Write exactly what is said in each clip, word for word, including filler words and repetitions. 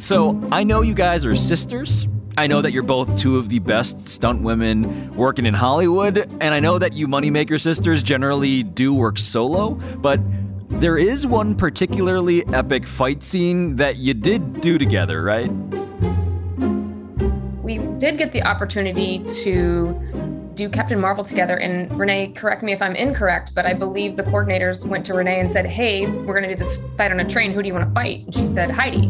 So I know you guys are sisters. I know that you're both two of the best stunt women working in Hollywood, and I know that you Moneymaker sisters generally do work solo, but there is one particularly epic fight scene that you did do together, right? We did get the opportunity to do Captain Marvel together, and Renee, correct me if I'm incorrect, but I believe the coordinators went to Renee and said, hey, we're gonna do this fight on a train, who do you wanna fight? And she said, Heidi.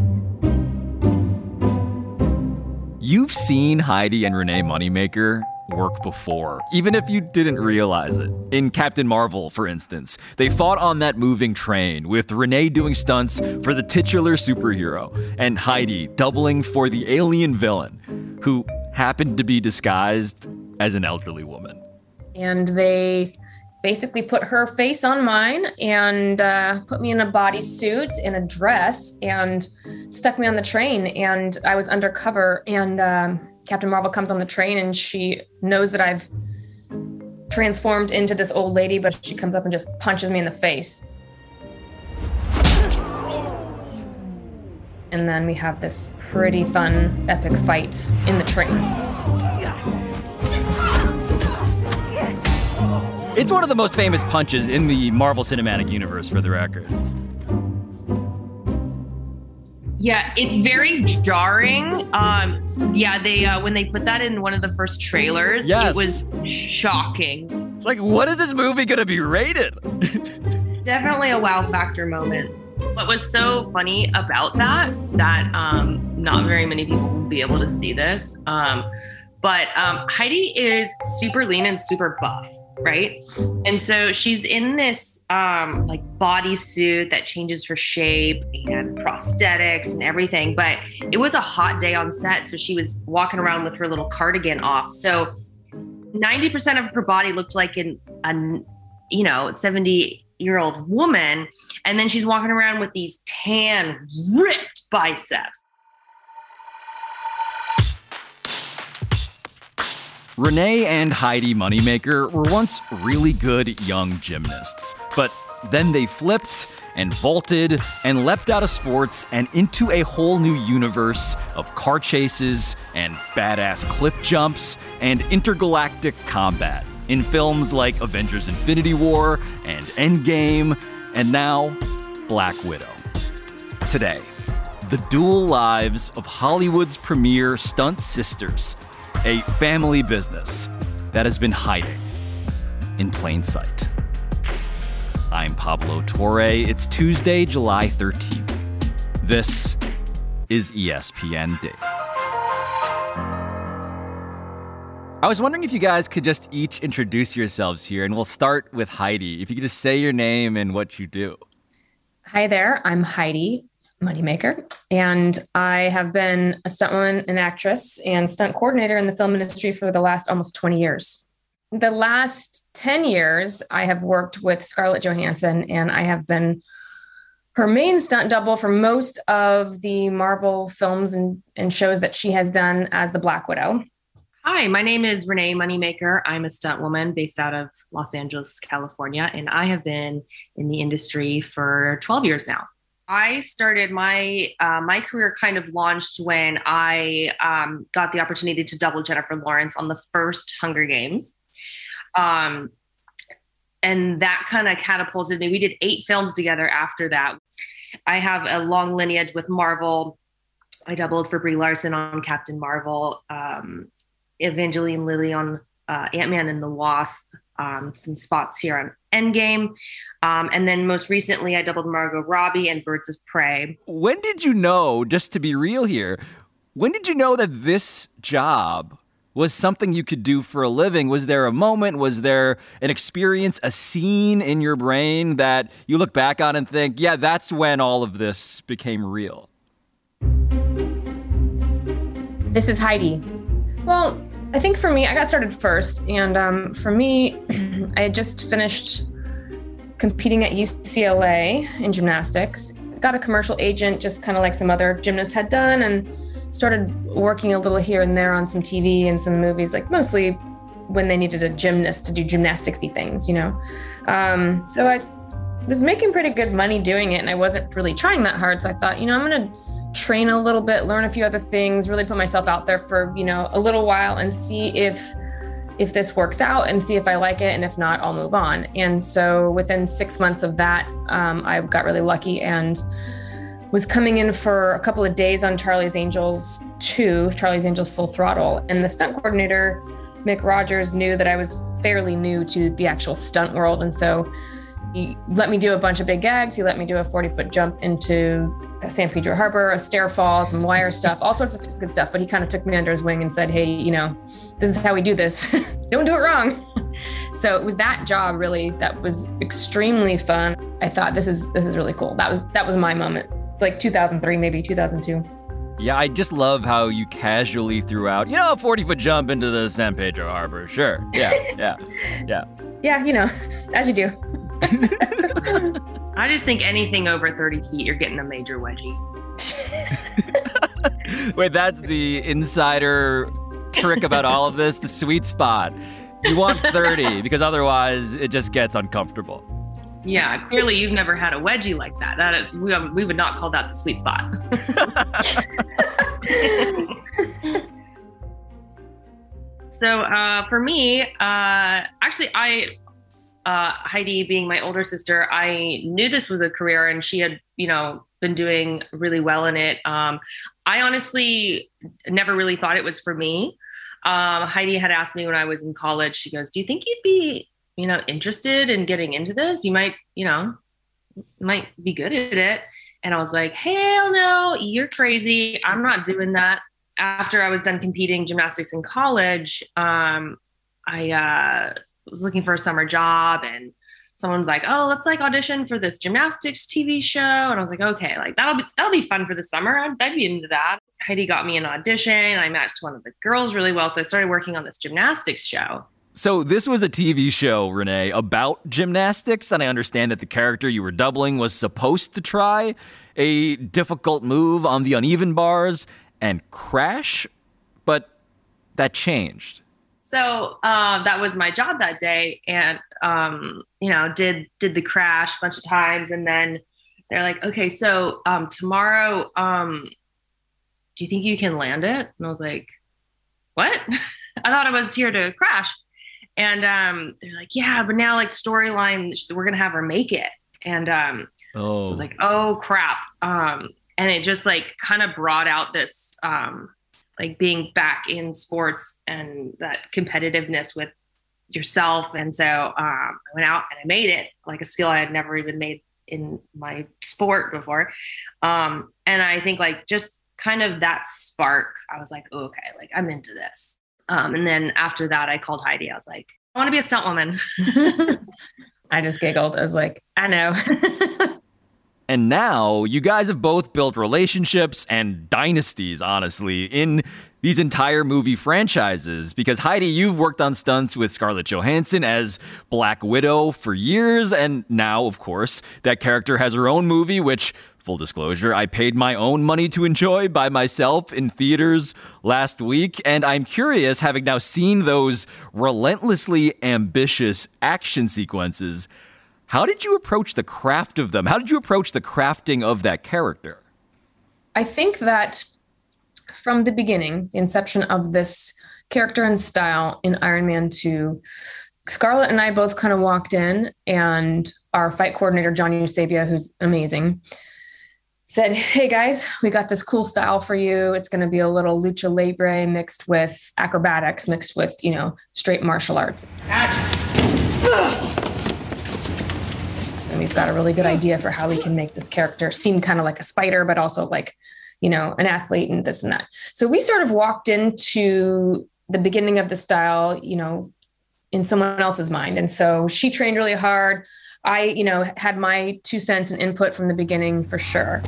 You've seen Heidi and Renee Moneymaker work before, even if you didn't realize it. In Captain Marvel, for instance, they fought on that moving train with Renee doing stunts for the titular superhero and Heidi doubling for the alien villain, who happened to be disguised as an elderly woman. And they basically put her face on mine and uh, put me in a bodysuit, in a dress, and stuck me on the train. And I was undercover, and um, Captain Marvel comes on the train, and she knows that I've transformed into this old lady, but she comes up and just punches me in the face. And then we have this pretty fun, epic fight in the train. It's one of the most famous punches in the Marvel Cinematic Universe, for the record. Yeah, it's very jarring. Um, yeah, they uh, when they put that in one of the first trailers, yes. It was shocking. Like, what is this movie gonna be rated? Definitely a wow factor moment. What was so funny about that, that um, not very many people will be able to see this, um, but um, Heidi is super lean and super buff. Right. And so she's in this um, like bodysuit that changes her shape and prosthetics and everything. But it was a hot day on set. So she was walking around with her little cardigan off. So ninety percent of her body looked like an, an you know, seventy year old woman. And then she's walking around with these tan, ripped biceps. Renee and Heidi Moneymaker were once really good young gymnasts, but then they flipped and vaulted and leapt out of sports and into a whole new universe of car chases and badass cliff jumps and intergalactic combat in films like Avengers Infinity War and Endgame, and now Black Widow. Today, the dual lives of Hollywood's premier stunt sisters, a family business that has been hiding in plain sight. I'm Pablo Torre. It's Tuesday, July thirteenth. This is E S P N Daily. I was wondering if you guys could just each introduce yourselves here, and we'll start with Heidi. If you could just say your name and what you do. Hi there, I'm Heidi Moneymaker, and I have been a stuntwoman, an actress, and stunt coordinator in the film industry for the last almost twenty years. The last ten years, I have worked with Scarlett Johansson, and I have been her main stunt double for most of the Marvel films and, and shows that she has done as the Black Widow. Hi, my name is Renee Moneymaker. I'm a stunt woman based out of Los Angeles, California, and I have been in the industry for twelve years now. I started my uh, my career kind of launched when I um, got the opportunity to double Jennifer Lawrence on the first Hunger Games. Um, and that kind of catapulted me. We did eight films together after that. I have a long lineage with Marvel. I doubled for Brie Larson on Captain Marvel, um, Evangeline Lilly on uh, Ant-Man and the Wasp, um, some spots here on Endgame. Um, and then most recently, I doubled Margot Robbie and Birds of Prey. When did you know, just to be real here, when did you know that this job was something you could do for a living? Was there a moment, was there an experience, a scene in your brain that you look back on and think, yeah, that's when all of this became real? This is Heidi. Well, I think for me, I got started first. And um, for me, I had just finished competing at U C L A in gymnastics. Got a commercial agent, just kind of like some other gymnasts had done, and started working a little here and there on some T V and some movies, like mostly when they needed a gymnast to do gymnasticsy things, you know. Um, so I was making pretty good money doing it, and I wasn't really trying that hard. So I thought, you know, I'm gonna train a little bit, learn a few other things, really put myself out there for, you know, a little while and see if if this works out and see if I like it. And if not, I'll move on. And so within six months of that, um, I got really lucky and was coming in for a couple of days on Charlie's Angels two, Charlie's Angels Full Throttle. And the stunt coordinator, Mick Rogers, knew that I was fairly new to the actual stunt world. And so he let me do a bunch of big gags. He let me do a forty foot jump into San Pedro Harbor, a stair fall, some wire stuff, all sorts of good stuff. But he kind of took me under his wing and said, hey, you know, this is how we do this. Don't do it wrong. So it was that job really that was extremely fun. I thought this is this is really cool. That was that was my moment, like two thousand three, maybe two thousand two. Yeah, I just love how you casually threw out, you know, a forty foot jump into the San Pedro Harbor. Sure. Yeah, yeah, yeah. Yeah, you know, as you do. I just think anything over thirty feet, you're getting a major wedgie. Wait, that's the insider trick about all of this, the sweet spot. You want thirty because otherwise it just gets uncomfortable. Yeah, clearly you've never had a wedgie like that. That is, we, we would not call that the sweet spot. So uh, for me, uh, actually, I uh, Heidi being my older sister, I knew this was a career, and she had, you know, been doing really well in it. Um, I honestly never really thought it was for me. Um, Heidi had asked me when I was in college. She goes, "Do you think you'd be, you know, interested in getting into this? You might, you know, might be good at it." And I was like, "Hell no, you're crazy. I'm not doing that." After I was done competing gymnastics in college, um, I uh, was looking for a summer job, and someone was like, "Oh, let's like audition for this gymnastics T V show." And I was like, "Okay, like that'll be that'll be fun for the summer. I'd, I'd be into that." Heidi got me an audition. I matched one of the girls really well, so I started working on this gymnastics show. So this was a T V show, Renee, about gymnastics, and I understand that the character you were doubling was supposed to try a difficult move on the uneven bars and crash, but that changed. So uh, that was my job that day, and um, you know, did did the crash a bunch of times, and then they're like, "Okay, so um, tomorrow, um, do you think you can land it?" And I was like, "What?" I thought I was here to crash. And um, they're like, "Yeah, but now like storyline, we're gonna have her make it." And um, oh. so I was like, "Oh crap!" Um, and it just like kind of brought out this um, like being back in sports and that competitiveness with yourself. And so um, I went out and I made it, like a skill I had never even made in my sport before. Um, and I think like just kind of that spark, I was like, oh, okay, like I'm into this. Um, and then after that, I called Heidi. I was like, "I want to be a stunt woman." I just giggled. I was like, I know. And now you guys have both built relationships and dynasties, honestly, in these entire movie franchises. Because Heidi, you've worked on stunts with Scarlett Johansson as Black Widow for years. And now, of course, that character has her own movie, which, full disclosure, I paid my own money to enjoy by myself in theaters last week. And I'm curious, having now seen those relentlessly ambitious action sequences, how did you approach the craft of them? How did you approach the crafting of that character? I think that from the beginning, the inception of this character and style in Iron Man two, Scarlett and I both kind of walked in, and our fight coordinator, John Eusebia, who's amazing, said, "Hey guys, we got this cool style for you. It's going to be a little lucha libre mixed with acrobatics, mixed with, you know, straight martial arts. And we've got a really good idea for how we can make this character seem kind of like a spider, but also like, you know, an athlete and this and that." So we sort of walked into the beginning of the style, you know, in someone else's mind. And so she trained really hard. I, you know, had my two cents and input from the beginning for sure.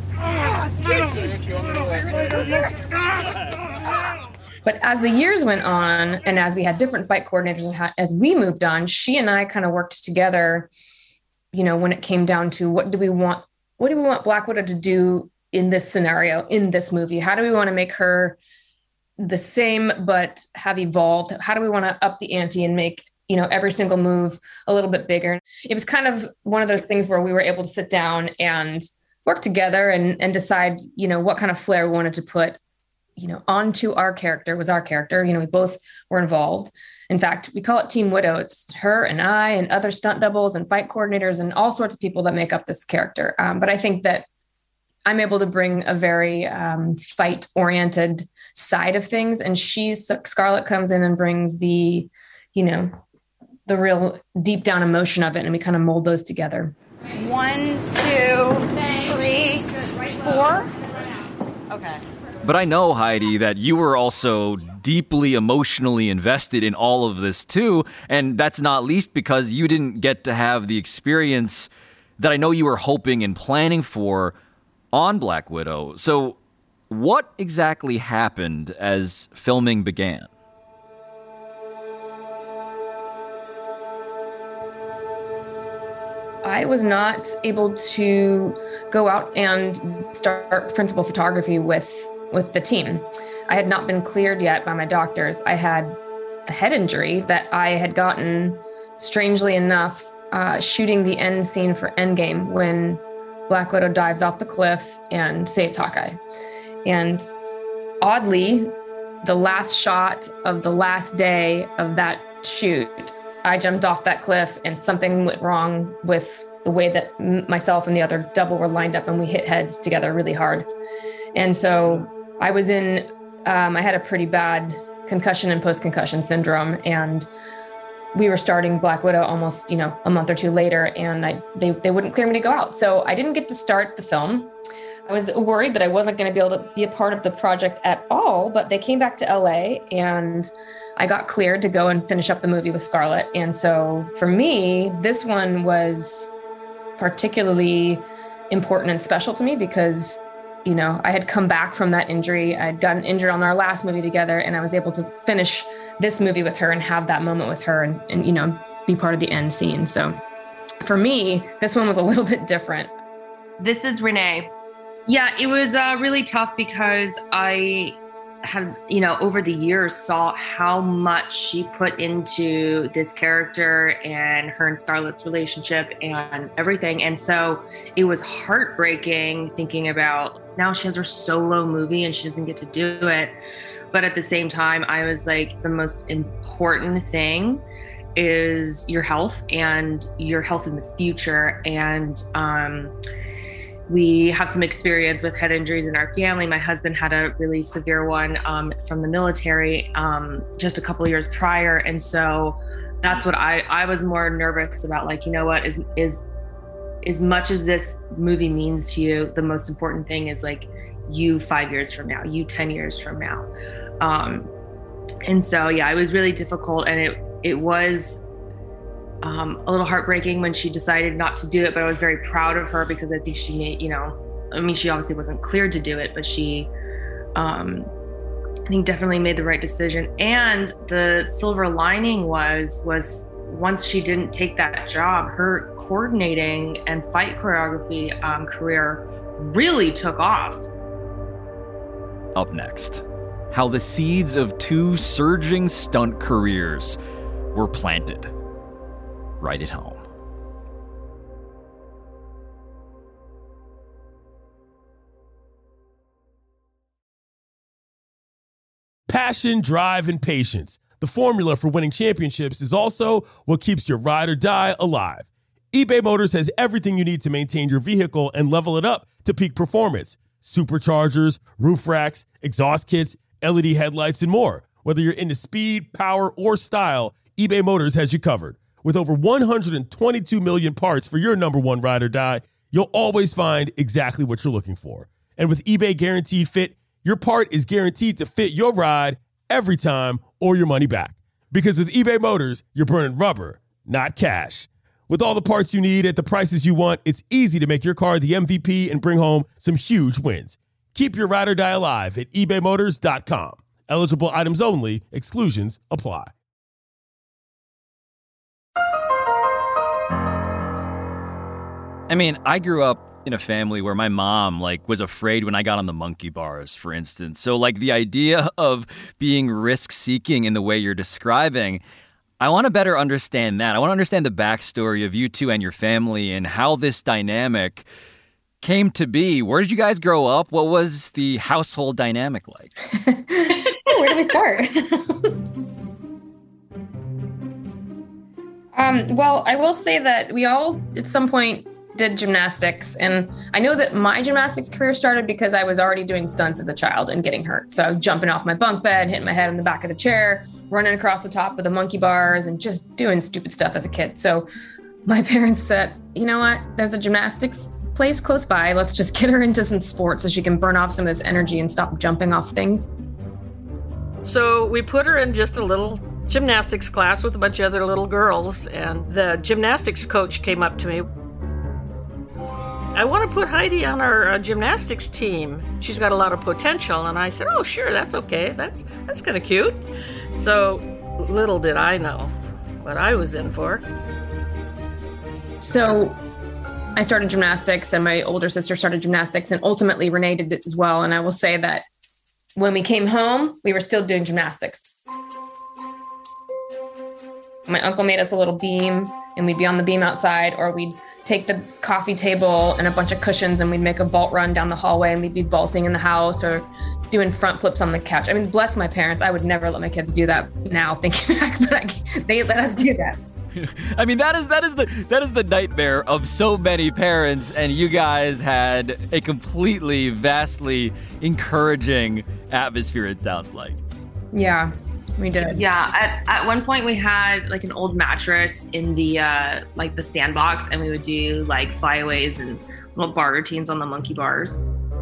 But as the years went on, and as we had different fight coordinators, and as we moved on, she and I kind of worked together, you know, when it came down to what do we want, what do we want Black Widow to do in this scenario, in this movie? How do we want to make her the same, but have evolved? How do we want to up the ante and make, you know, every single move a little bit bigger? It was kind of one of those things where we were able to sit down and work together and, and decide, you know, what kind of flair we wanted to put, you know, onto our character. Was our character. You know, we both were involved. In fact, we call it Team Widow. It's her and I and other stunt doubles and fight coordinators and all sorts of people that make up this character. Um, but I think that I'm able to bring a very um, fight-oriented side of things. And she's, Scarlett comes in and brings the, you know, the real deep down emotion of it. And we kind of mold those together. One, two, three, four. Okay. But I know, Heidi, that you were also deeply emotionally invested in all of this too. And that's not least because you didn't get to have the experience that I know you were hoping and planning for on Black Widow. So what exactly happened as filming began? I was not able to go out and start principal photography with, with the team. I had not been cleared yet by my doctors. I had a head injury that I had gotten, strangely enough, uh, shooting the end scene for Endgame when Black Widow dives off the cliff and saves Hawkeye. And oddly, the last shot of the last day of that shoot, I jumped off that cliff and something went wrong with the way that m- myself and the other double were lined up and we hit heads together really hard. And so I was in, um, I had a pretty bad concussion and post-concussion syndrome, and we were starting Black Widow almost, you know, a month or two later, and I, they, they wouldn't clear me to go out. So I didn't get to start the film. I was worried that I wasn't going to be able to be a part of the project at all, but they came back to L A and I got cleared to go and finish up the movie with Scarlett. And so for me, this one was particularly important and special to me because, you know, I had come back from that injury. I'd gotten injured on our last movie together, and I was able to finish this movie with her and have that moment with her and, and, you know, be part of the end scene. So for me, this one was a little bit different. This is Renee. Yeah, it was uh, really tough because I have, you know, over the years saw how much she put into this character and her and Scarlett's relationship and everything. And so it was heartbreaking thinking about now she has her solo movie and she doesn't get to do it. But at the same time, I was like, the most important thing is your health and your health in the future. And um, we have some experience with head injuries in our family. My husband had a really severe one um, from the military um, just a couple of years prior. And so that's what I, I was more nervous about. Like, you know what, is, is as much as this movie means to you, the most important thing is like you five years from now, you ten years from now. Um, and so, yeah, it was really difficult. And it, it was Um, a little heartbreaking when she decided not to do it, but I was very proud of her because I think she made, you know, I mean, she obviously wasn't cleared to do it, but she, um, I think definitely made the right decision. And the silver lining was, was once she didn't take that job, her coordinating and fight choreography um, career really took off. Up next, how the seeds of two surging stunt careers were planted right at home. Passion, drive, and patience. The formula for winning championships is also what keeps your ride or die alive. eBay Motors has everything you need to maintain your vehicle and level it up to peak performance. Superchargers, roof racks, exhaust kits, L E D headlights, and more. Whether you're into speed, power, or style, eBay Motors has you covered. With over one hundred twenty-two million parts for your number one ride or die, you'll always find exactly what you're looking for. And with eBay Guaranteed Fit, your part is guaranteed to fit your ride every time or your money back. Because with eBay Motors, you're burning rubber, not cash. With all the parts you need at the prices you want, it's easy to make your car the M V P and bring home some huge wins. Keep your ride or die alive at ebay motors dot com. Eligible items only. Exclusions apply. I mean, I grew up in a family where my mom, like, was afraid when I got on the monkey bars, for instance. So, like, the idea of being risk-seeking in the way you're describing, I want to better understand that. I want to understand the backstory of you two and your family and how this dynamic came to be. Where did you guys grow up? What was the household dynamic like? Where do we start? um, well, I will say that we all, at some point, did gymnastics. And I know that my gymnastics career started because I was already doing stunts as a child and getting hurt. So I was jumping off my bunk bed, hitting my head in the back of the chair, running across the top of the monkey bars, and just doing stupid stuff as a kid. So my parents said, you know what, there's a gymnastics place close by. Let's just get her into some sports so she can burn off some of this energy and stop jumping off things. So we put her in just a little gymnastics class with a bunch of other little girls. And the gymnastics coach came up to me. I want to put Heidi on our uh, gymnastics team. She's got a lot of potential. And I said, oh, sure, that's okay. That's that's kind of cute. So little did I know what I was in for. So I started gymnastics and my older sister started gymnastics, and ultimately Renee did it as well. And I will say that when we came home, we were still doing gymnastics. My uncle made us a little beam, and we'd be on the beam outside, or we'd take the coffee table and a bunch of cushions and we'd make a vault run down the hallway, and we'd be vaulting in the house or doing front flips on the couch. I mean, bless my parents. I would never let my kids do that now, thinking back, but I, they let us do that. I mean, that is that is the that is the nightmare of so many parents, and you guys had a completely, vastly encouraging atmosphere, it sounds like. Yeah, we did. Yeah, at, at one point we had like an old mattress in the uh, like the sandbox, and we would do like flyaways and little bar routines on the monkey bars.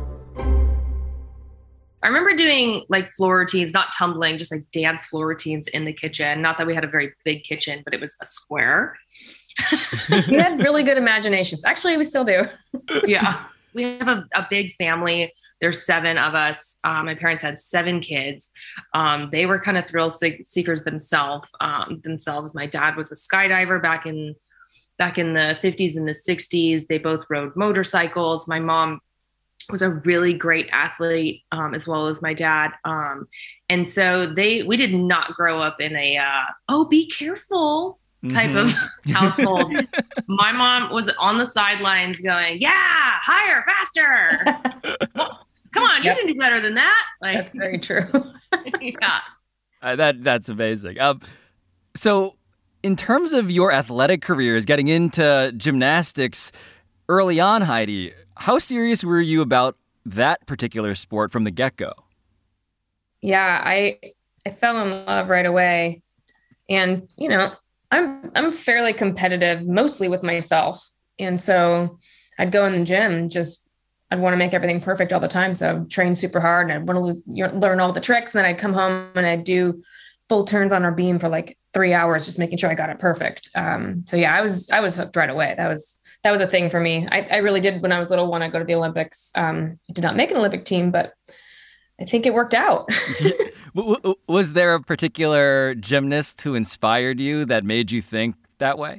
I remember doing like floor routines, not tumbling, just like dance floor routines in the kitchen. Not that we had a very big kitchen, but it was a square. We had really good imaginations. Actually, we still do. Yeah. We have a, a big family. There's seven of us. Um, my parents had seven kids. Um, they were kind of thrill seekers themselves. Um, themselves. My dad was a skydiver back in back in the fifties and the sixties. They both rode motorcycles. My mom was a really great athlete, um, as well as my dad. Um, and so they, we did not grow up in a, uh, oh, be careful type mm-hmm. of household. My mom was on the sidelines going, yeah, higher, faster. Well, come on, yep. You can do better than that. Like, that's very true. Yeah. Uh, that that's amazing. Um, so in terms of your athletic careers, getting into gymnastics early on, Heidi, how serious were you about that particular sport from the get-go? Yeah, I I fell in love right away. And, you know, I'm I'm fairly competitive, mostly with myself. And so I'd go in the gym, just I'd want to make everything perfect all the time. So I'd train super hard and I'd want to learn all the tricks. And then I'd come home and I'd do full turns on our beam for like three hours, just making sure I got it perfect. Um, so yeah, I was I was hooked right away. That was That was a thing for me. I, I really did, when I was little, want to go to the Olympics. Um, I did not make an Olympic team, but I think it worked out. Was there a particular gymnast who inspired you that made you think that way?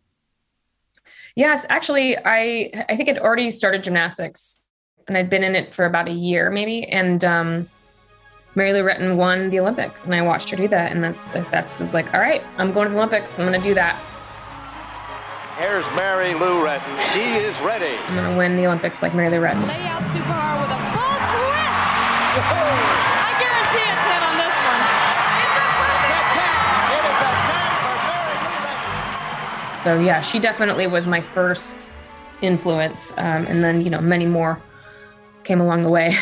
Yes, actually, I I think I'd already started gymnastics, and I'd been in it for about a year, maybe. And um, Mary Lou Retton won the Olympics, and I watched her do that. And that's that's was like, all right, I'm going to the Olympics. I'm going to do that. Here's Mary Lou Retton. She is ready. I'm going to win the Olympics like Mary Lou Retton. Lay out super hard with a full twist. I guarantee it's in on this one. It's a perfect tap. It is a tap for Mary Lou Retton. So yeah, she definitely was my first influence. Um, and then, you know, many more came along the way.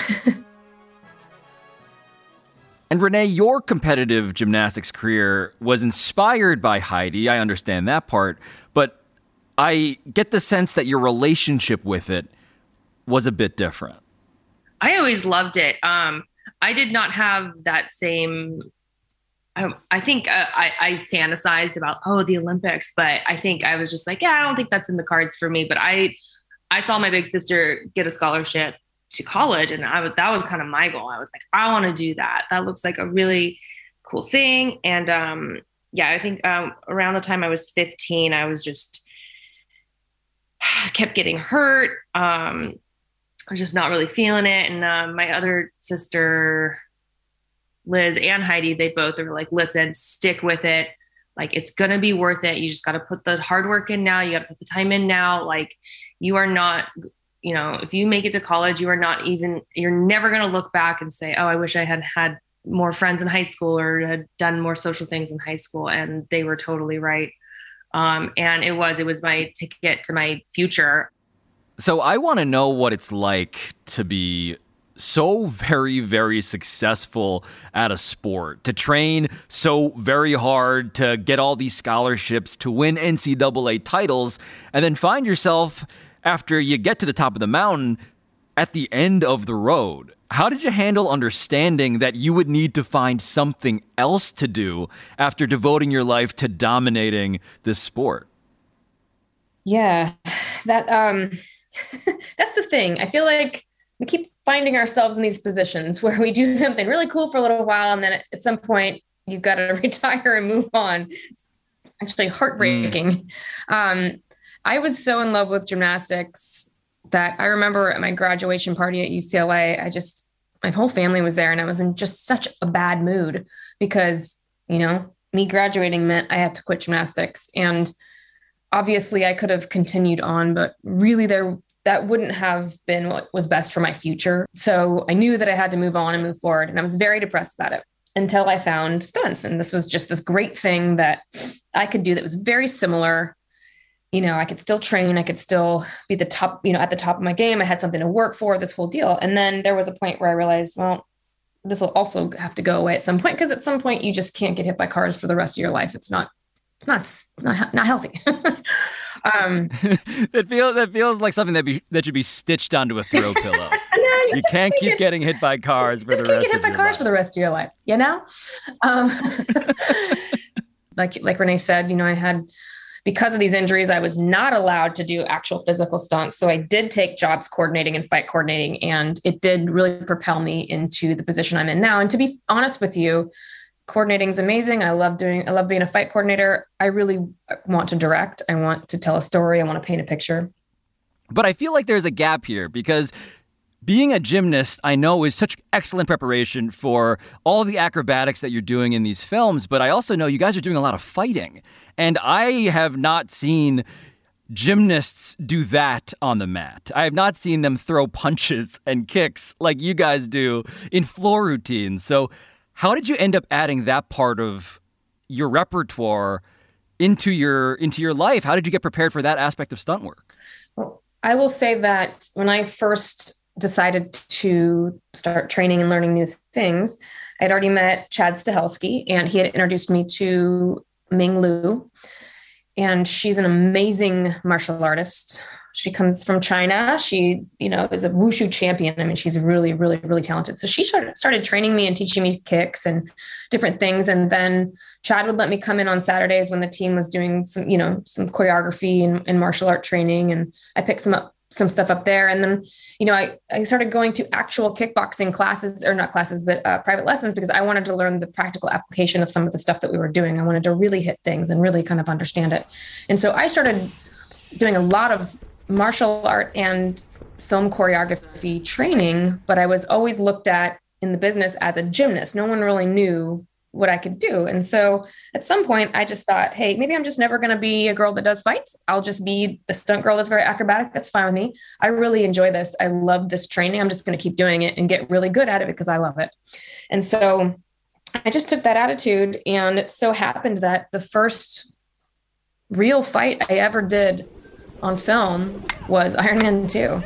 And Renee, your competitive gymnastics career was inspired by Heidi. I understand that part, but I get the sense that your relationship with it was a bit different. I always loved it. Um, I did not have that same, I, I think uh, I, I fantasized about, oh, the Olympics, but I think I was just like, yeah, I don't think that's in the cards for me. But I, I saw my big sister get a scholarship to college, and I was, that was kind of my goal. I was like, I want to do that. That looks like a really cool thing. And um, yeah, I think um, around the time I was fifteen, I was just, I kept getting hurt. Um, I was just not really feeling it. And um, my other sister, Liz and Heidi, they both are like, listen, stick with it. Like, it's going to be worth it. You just got to put the hard work in now. You got to put the time in now. Like, you are not you know, if you make it to college, you are not even, you're never going to look back and say, oh, I wish I had had more friends in high school or had done more social things in high school. And they were totally right. Um, and it was, it was my ticket to my future. So I want to know what it's like to be so very, very successful at a sport, to train so very hard, to get all these scholarships, to win N C double A titles, and then find yourself, after you get to the top of the mountain, at the end of the road. How did you handle understanding that you would need to find something else to do after devoting your life to dominating this sport? Yeah, that um, that's the thing. I feel like we keep finding ourselves in these positions where we do something really cool for a little while, and then at some point you've got to retire and move on. It's actually heartbreaking. Mm. Um, I was so in love with gymnastics that I remember at my graduation party at U C L A, I just, my whole family was there, and I was in just such a bad mood because, you know, me graduating meant I had to quit gymnastics. And obviously I could have continued on, but really there, that wouldn't have been what was best for my future. So I knew that I had to move on and move forward. And I was very depressed about it until I found stunts. And this was just this great thing that I could do that was very similar. You know, I could still train. I could still be the top, you know, at the top of my game. I had something to work for, this whole deal. And then there was a point where I realized, well, this will also have to go away at some point, because at some point you just can't get hit by cars for the rest of your life. It's not, not, not, not healthy. um, that feels that feels like something that be that should be stitched onto a throw pillow. you you can't keep get, getting hit by cars for the rest of your life. Just can't get hit by cars for the rest of your life. You know, um, like like Renee said, you know, I had. Because of these injuries, I was not allowed to do actual physical stunts. So I did take jobs coordinating and fight coordinating, and it did really propel me into the position I'm in now. And to be honest with you, coordinating is amazing. I love doing, I love being a fight coordinator. I really want to direct. I want to tell a story. I want to paint a picture. But I feel like there's a gap here, because being a gymnast, I know, is such excellent preparation for all the acrobatics that you're doing in these films. But I also know you guys are doing a lot of fighting. And I have not seen gymnasts do that on the mat. I have not seen them throw punches and kicks like you guys do in floor routines. So how did you end up adding that part of your repertoire into your into your life? How did you get prepared for that aspect of stunt work? Well, I will say that when I first decided to start training and learning new things, I'd already met Chad Stahelski, and he had introduced me to Ming Lu, and she's an amazing martial artist. She comes from China. She, you know, is a wushu champion. I mean, she's really, really, really talented. So she started, started training me and teaching me kicks and different things. And then Chad would let me come in on Saturdays when the team was doing some, you know, some choreography and, and martial art training. And I picked some up, some stuff up there. And then, you know, I, I started going to actual kickboxing classes, or not classes, but uh, private lessons, because I wanted to learn the practical application of some of the stuff that we were doing. I wanted to really hit things and really kind of understand it. And so I started doing a lot of martial art and film choreography training, but I was always looked at in the business as a gymnast. No one really knew what I could do. And so at some point I just thought, hey, maybe I'm just never going to be a girl that does fights. I'll just be the stunt girl that's very acrobatic. That's fine with me. I really enjoy this. I love this training. I'm just going to keep doing it and get really good at it because I love it. And so I just took that attitude, and it so happened that the first real fight I ever did on film was Iron Man two.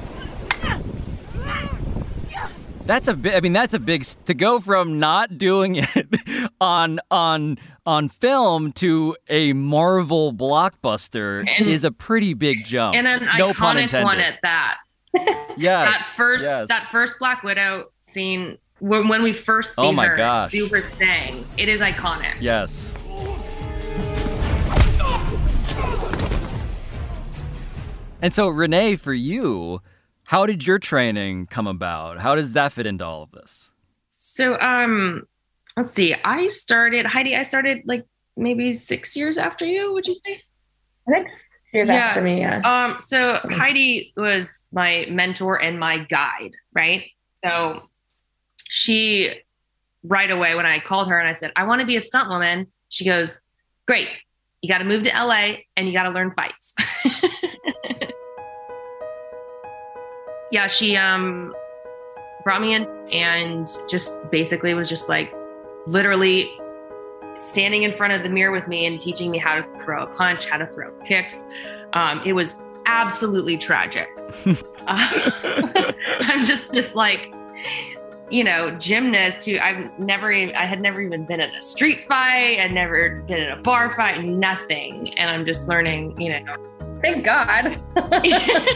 That's a big, I mean, that's a big, to go from not doing it on, on, on film to a Marvel blockbuster and, is a pretty big jump. And an no iconic one at that. Yes. That first, yes. that first Black Widow scene, when, when we first see oh my her gosh. do her thing, it is iconic. Yes. And so, Renee, for you, how did your training come about? How does that fit into all of this? So, um, let's see. I started, Heidi, I started like maybe six years after you, would you say? I think six years yeah. after me, yeah. Um, so Heidi was my mentor and my guide, right? So she, right away, when I called her and I said, I want to be a stunt woman, she goes, great. You got to move to L A and you got to learn fights. Yeah, she um, brought me in and just basically was just like literally standing in front of the mirror with me and teaching me how to throw a punch, how to throw kicks. Um, it was absolutely tragic. uh, I'm just this like, you know, gymnast who I've never, even, I had never even been in a street fight. I'd never been in a bar fight, nothing. And I'm just learning, you know. Thank God. You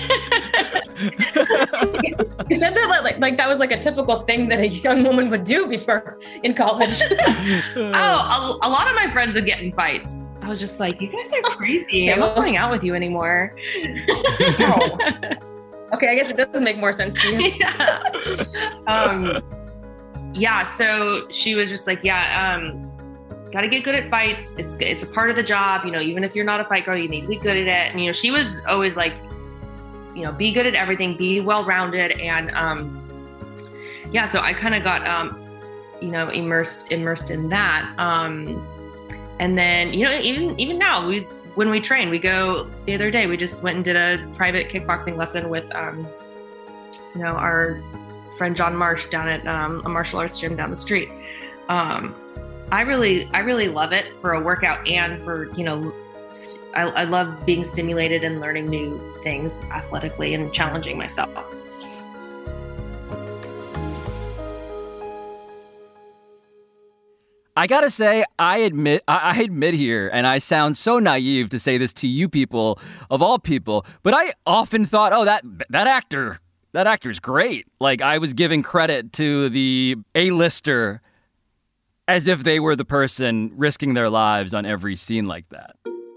said that like, like that was like a typical thing that a young woman would do before in college. oh, a, a lot of my friends would get in fights. I was just like, you guys are crazy. I'm not going out with you anymore. Oh. Okay, I guess it does make more sense to you. yeah. Um, yeah, so she was just like, yeah, um, got to get good at fights. It's it's a part of the job. You know, even if you're not a fight girl, you need to be good at it. And, you know, she was always like, you know, be good at everything, be well-rounded. And um, yeah, so I kind of got, um, you know, immersed immersed in that. Um, and then, you know, even even now, we when we train, we go, the other day, we just went and did a private kickboxing lesson with, um, you know, our friend John Marsh down at um, a martial arts gym down the street. Um, I really, I really love it for a workout and for, you know, st- I, I love being stimulated and learning new things athletically and challenging myself. I gotta say, I admit, I, I admit here, and I sound so naive to say this to you people, of all people, but I often thought, oh, that that actor, that actor's great. Like, I was giving credit to the A-lister as if they were the person risking their lives on every scene like that.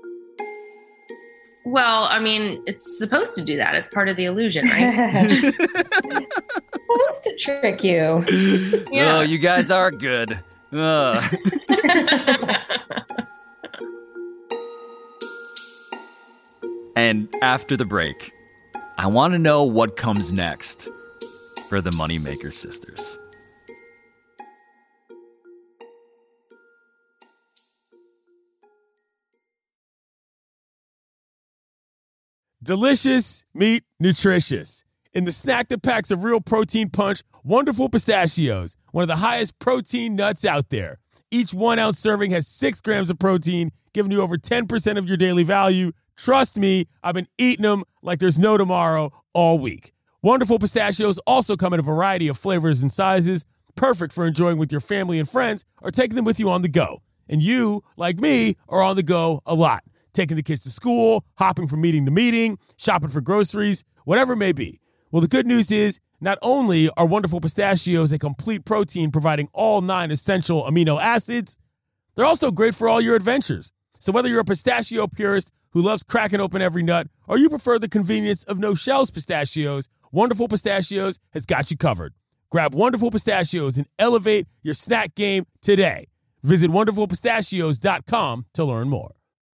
Well, I mean, it's supposed to do that. It's part of the illusion, right? Who wants to trick you? Yeah. Oh, you guys are good. Uh. And after the break, I want to know what comes next for the Moneymaker sisters. Delicious, meat, nutritious. In the snack that packs a real protein punch, Wonderful Pistachios, one of the highest protein nuts out there. Each one-ounce serving has six grams of protein, giving you over ten percent of your daily value. Trust me, I've been eating them like there's no tomorrow all week. Wonderful Pistachios also come in a variety of flavors and sizes, perfect for enjoying with your family and friends or taking them with you on the go. And you, like me, are on the go a lot. Taking the kids to school, hopping from meeting to meeting, shopping for groceries, whatever it may be. Well, the good news is not only are Wonderful Pistachios a complete protein providing all nine essential amino acids, they're also great for all your adventures. So whether you're a pistachio purist who loves cracking open every nut or you prefer the convenience of no-shells pistachios, Wonderful Pistachios has got you covered. Grab Wonderful Pistachios and elevate your snack game today. Visit wonderful pistachios dot com to learn more.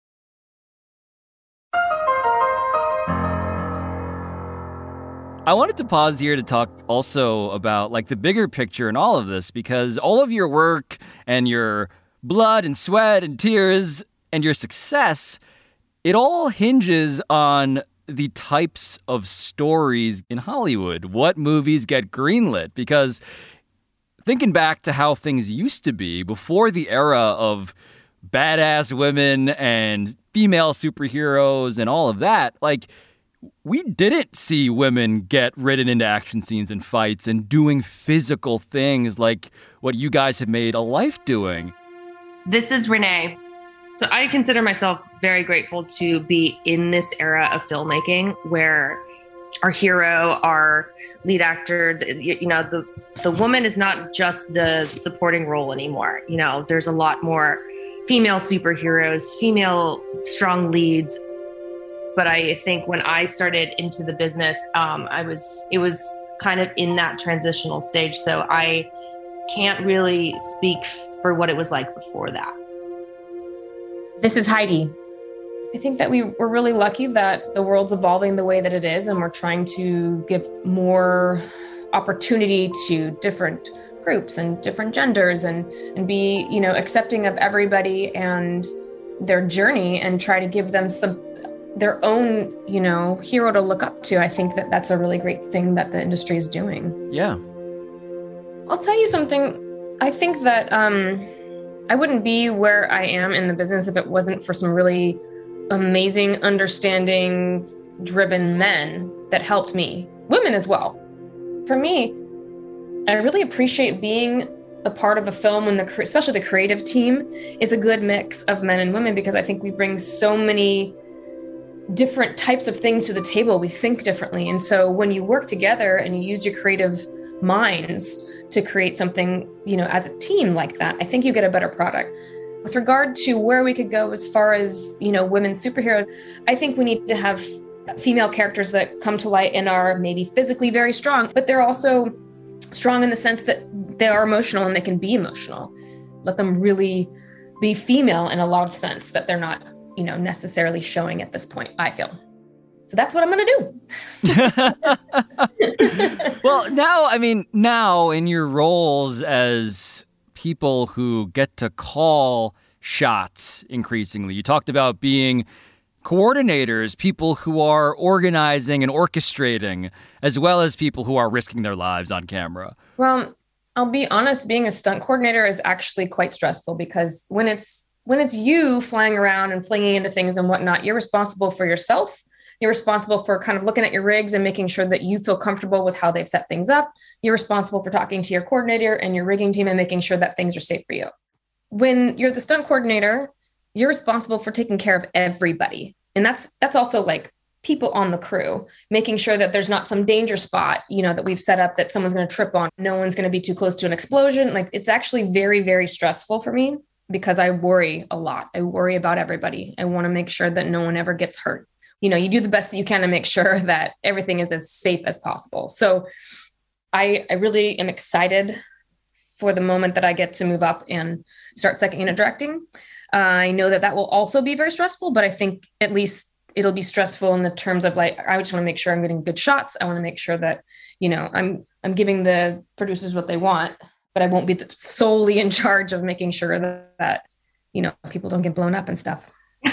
I wanted to pause here to talk also about like the bigger picture in all of this, because all of your work and your blood and sweat and tears and your success, it all hinges on the types of stories in Hollywood. What movies get greenlit? Because thinking back to how things used to be before the era of badass women and female superheroes and all of that, like, we didn't see women get ridden into action scenes and fights and doing physical things like what you guys have made a life doing. This is Renee. So I consider myself very grateful to be in this era of filmmaking where our hero, our lead actor, you know, the, the woman is not just the supporting role anymore. You know, there's a lot more female superheroes, female strong leads. But I think when I started into the business, um, I was it was kind of in that transitional stage. So I can't really speak for what it was like before that. This is Heidi. I think that we we're really lucky that the world's evolving the way that it is, and we're trying to give more opportunity to different groups and different genders and, and be, you know, accepting of everybody and their journey and try to give them some their own, you know, hero to look up to. I think that that's a really great thing that the industry is doing. Yeah. I'll tell you something. I think that um, I wouldn't be where I am in the business if it wasn't for some really amazing, understanding, driven men that helped me. Women as well. For me, I really appreciate being a part of a film when the, especially the creative team, is a good mix of men and women, because I think we bring so many different types of things to the table. We think differently. And so when you work together and you use your creative minds to create something, you know, as a team like that, I think you get a better product. With regard to where we could go as far as, you know, women superheroes, I think we need to have female characters that come to light and are maybe physically very strong, but they're also strong in the sense that they are emotional and they can be emotional. Let them really be female in a lot of sense that they're not, you know, necessarily showing at this point, I feel. So that's what I'm going to do. Well, now, I mean, now in your roles as people who get to call shots increasingly, you talked about being coordinators, people who are organizing and orchestrating, as well as people who are risking their lives on camera. Well, I'll be honest, being a stunt coordinator is actually quite stressful, because when it's when it's you flying around and flinging into things and whatnot, you're responsible for yourself. You're responsible for kind of looking at your rigs and making sure that you feel comfortable with how they've set things up. You're responsible for talking to your coordinator and your rigging team and making sure that things are safe for you. When you're the stunt coordinator, you're responsible for taking care of everybody. And that's that's also like people on the crew, making sure that there's not some danger spot, you know, that we've set up that someone's going to trip on. No one's going to be too close to an explosion. Like, it's actually very, very stressful for me, because I worry a lot. I worry about everybody. I want to make sure that no one ever gets hurt. You know, you do the best that you can to make sure that everything is as safe as possible. So I, I really am excited for the moment that I get to move up and start second unit directing. Uh, I know that that will also be very stressful, but I think at least it'll be stressful in the terms of, like, I just want to make sure I'm getting good shots. I want to make sure that, you know, I'm, I'm giving the producers what they want, but I won't be solely in charge of making sure that, that you know, people don't get blown up and stuff.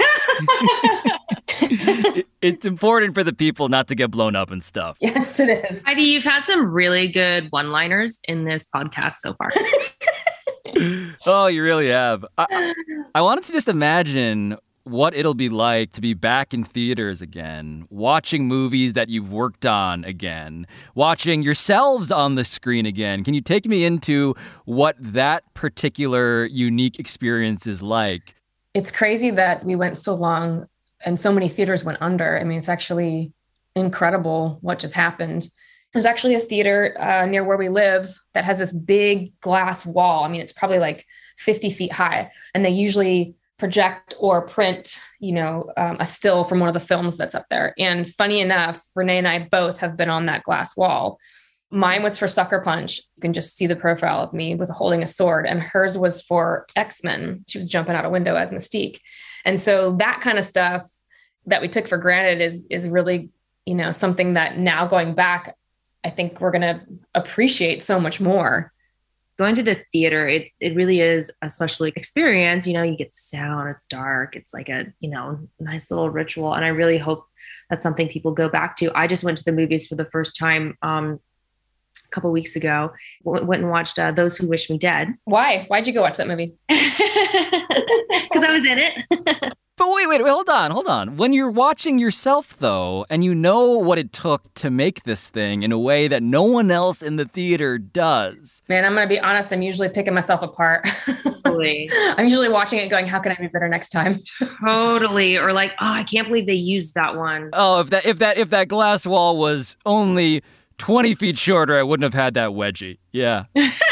It's important for the people not to get blown up and stuff. Yes, it is. Heidi, you've had some really good one-liners in this podcast so far. Oh, you really have. I, I wanted to just imagine what it'll be like to be back in theaters again, watching movies that you've worked on again, watching yourselves on the screen again. Can you take me into what that particular unique experience is like? It's crazy that we went so long and so many theaters went under. I mean, it's actually incredible what just happened. There's actually a theater uh, near where we live that has this big glass wall. I mean, it's probably like fifty feet high, and they usually project or print, you know, um, a still from one of the films that's up there. And funny enough, Renee and I both have been on that glass wall. Mine was for Sucker Punch. You can just see the profile of me with holding a sword. And hers was for X-Men. She was jumping out a window as Mystique. And so that kind of stuff that we took for granted is, is really, you know, something that now going back, I think we're going to appreciate so much more. Going to the theater, it it really is a special experience. You know, you get the sound, it's dark. It's like a, you know, nice little ritual. And I really hope that's something people go back to. I just went to the movies for the first time um, a couple of weeks ago. W- went and watched uh, Those Who Wish Me Dead. Why? Why'd you go watch that movie? Because I was in it. But wait, wait, wait, hold on, hold on. When you're watching yourself, though, and you know what it took to make this thing in a way that no one else in the theater does. Man, I'm going to be honest. I'm usually picking myself apart. Totally. I'm usually watching it going, how can I be better next time? Totally. Or like, oh, I can't believe they used that one. Oh, if that if that if that glass wall was only twenty feet shorter, I wouldn't have had that wedgie. Yeah.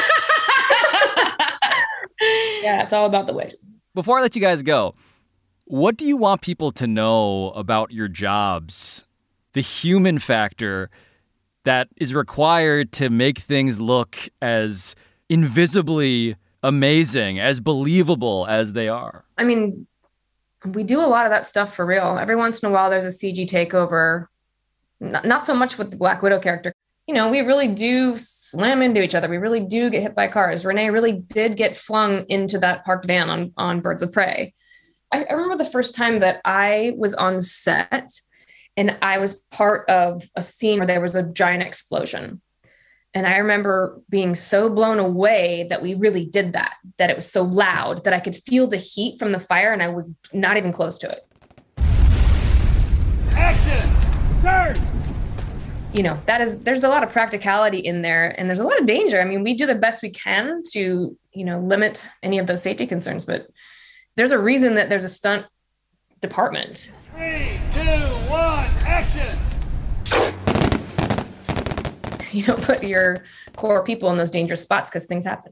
Yeah, it's all about the wedgie. Before I let you guys go, what do you want people to know about your jobs? The human factor that is required to make things look as invisibly amazing, as believable as they are. I mean, we do a lot of that stuff for real. Every once in a while, there's a C G takeover. Not, not so much with the Black Widow character. You know, we really do slam into each other. We really do get hit by cars. Renee really did get flung into that parked van on, on Birds of Prey. I, I remember the first time that I was on set and I was part of a scene where there was a giant explosion. And I remember being so blown away that we really did that, that it was so loud that I could feel the heat from the fire and I was not even close to it. Action! Turn! You know, that is, there's a lot of practicality in there and there's a lot of danger. I mean, we do the best we can to, you know, limit any of those safety concerns, but there's a reason that there's a stunt department. Three, two, one, action! You don't put your core people in those dangerous spots because things happen.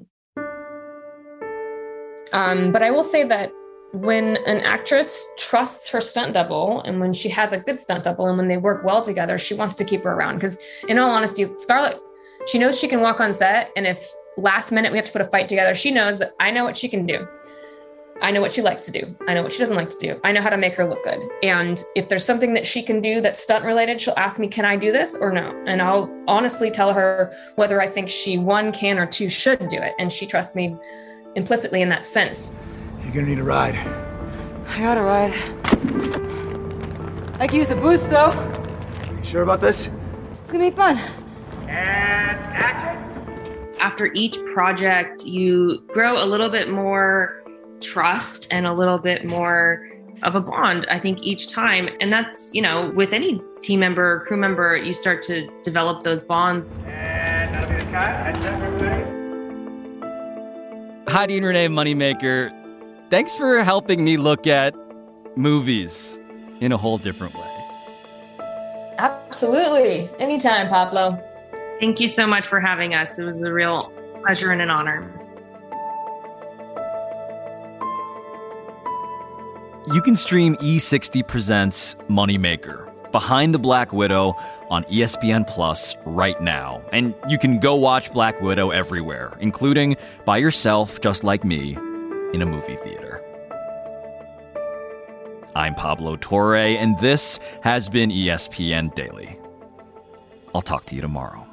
Um, but I will say that when an actress trusts her stunt double and when she has a good stunt double and when they work well together, she wants to keep her around. Because in all honesty, Scarlett, she knows she can walk on set. And if last minute we have to put a fight together, she knows that I know what she can do. I know what she likes to do. I know what she doesn't like to do. I know how to make her look good. And if there's something that she can do that's stunt related, she'll ask me, can I do this or no? And I'll honestly tell her whether I think she, one, can or two, should do it. And she trusts me implicitly in that sense. You're gonna need a ride. I got a ride. I can use a boost though. You sure about this? It's gonna be fun. And action! After each project, you grow a little bit more trust and a little bit more of a bond, I think, each time. And that's, you know, with any team member, crew member, you start to develop those bonds. And that'll be the cut. That's everybody. Heidi and Renee Moneymaker, thanks for helping me look at movies in a whole different way. Absolutely. Anytime, Pablo. Thank you so much for having us. It was a real pleasure and an honor. You can stream E sixty Presents Moneymaker, Behind the Black Widow, on E S P N Plus right now. And you can go watch Black Widow everywhere, including by yourself, just like me, in a movie theater. I'm Pablo Torre, and this has been E S P N Daily. I'll talk to you tomorrow.